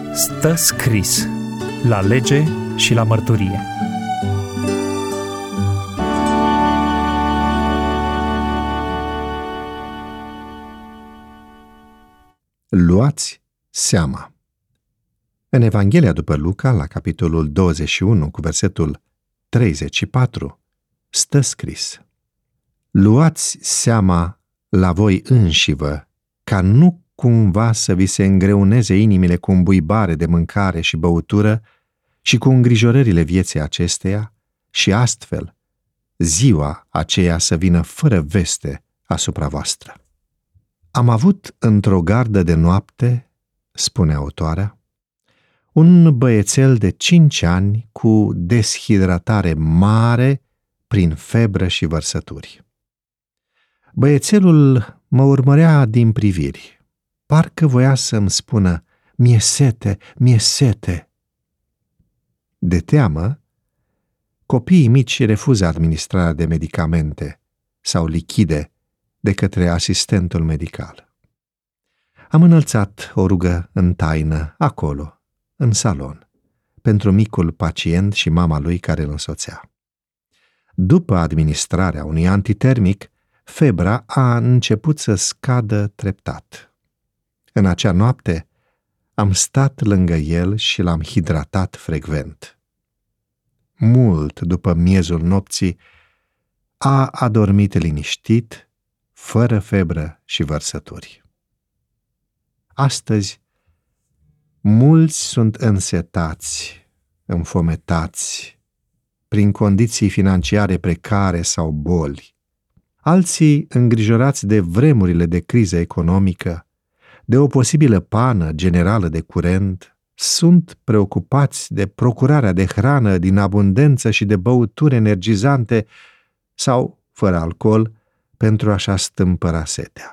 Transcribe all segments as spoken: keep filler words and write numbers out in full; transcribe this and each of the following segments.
Stă scris la lege și la mărturie. Luați seama. În Evanghelia după Luca, la capitolul douăzeci și unu, cu versetul treizeci și patru, stă scris: Luați seama la voi înșivă, ca nu cumva să vi se îngreuneze inimile cu îmbuibare de mâncare și băutură și cu îngrijorările vieții acesteia, și astfel ziua aceea să vină fără veste asupra voastră. Am avut într-o gardă de noapte, spune autoarea, un băiețel de cinci ani cu deshidratare mare prin febră și vărsături. Băiețelul mă urmărea din priviri. Parcă voia să-mi spună: "Mie sete, mie sete." De teamă, copiii mici refuză administrarea de medicamente sau lichide de către asistentul medical. Am înălțat o rugă în taină, acolo, în salon, pentru micul pacient și mama lui care îl însoțea. După administrarea unui antitermic, febra a început să scadă treptat. În acea noapte am stat lângă el și l-am hidratat frecvent. Mult după miezul nopții a adormit liniștit, fără febră și vărsături. Astăzi, mulți sunt însetați, înfometați, prin condiții financiare precare sau boli. Alții, îngrijorați de vremurile de criză economică, de o posibilă pană generală de curent, sunt preocupați de procurarea de hrană din abundență și de băuturi energizante sau, fără alcool, pentru a-și astâmpăra setea.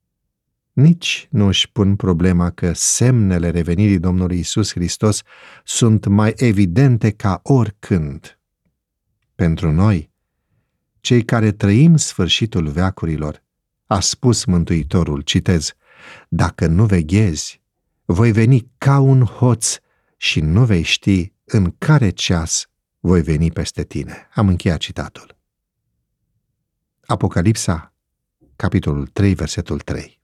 Nici nu își pun problema că semnele revenirii Domnului Iisus Hristos sunt mai evidente ca oricând. Pentru noi, cei care trăim sfârșitul veacurilor, a spus Mântuitorul, citez: "Dacă nu veghezi, voi veni ca un hoț și nu vei ști în care ceas voi veni peste tine." Am încheiat citatul. Apocalipsa, capitolul trei, versetul trei.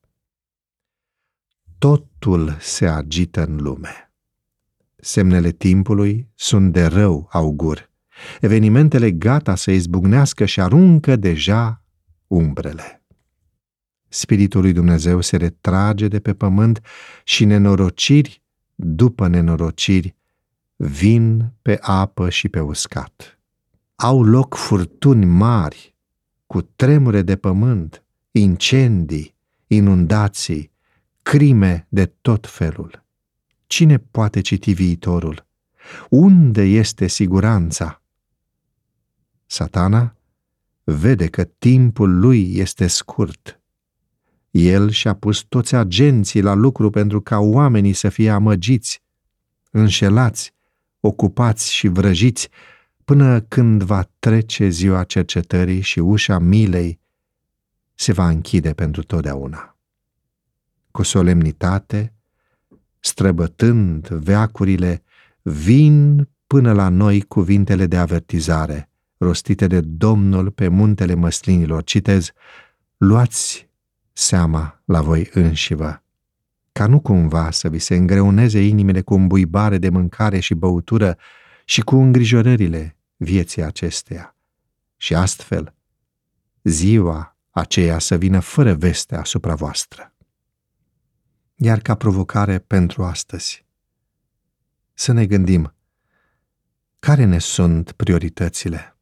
Totul se agită în lume. Semnele timpului sunt de rău augur. Evenimentele gata să izbucnească și aruncă deja umbrele. Spiritul lui Dumnezeu se retrage de pe pământ și nenorociri după nenorociri vin pe apă și pe uscat. Au loc furtuni mari, cu tremure de pământ, incendii, inundații, crime de tot felul. Cine poate citi viitorul? Unde este siguranța? Satana vede că timpul lui este scurt. El și-a pus toți agenții la lucru pentru ca oamenii să fie amăgiți, înșelați, ocupați și vrăjiți, până când va trece ziua cercetării și ușa milei se va închide pentru totdeauna. Cu solemnitate, străbătând veacurile, vin până la noi cuvintele de avertizare, rostite de Domnul pe muntele măslinilor. Citez: "Luați seama la voi înșivă, ca nu cumva să vi se îngreuneze inimile cu îmbuibare de mâncare și băutură și cu îngrijorările vieții acesteia, și astfel ziua aceea să vină fără veste asupra voastră." Iar ca provocare pentru astăzi, să ne gândim care ne sunt prioritățile.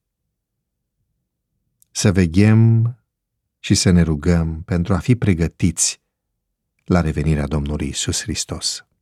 Să veghem și să ne rugăm pentru a fi pregătiți la revenirea Domnului Iisus Hristos.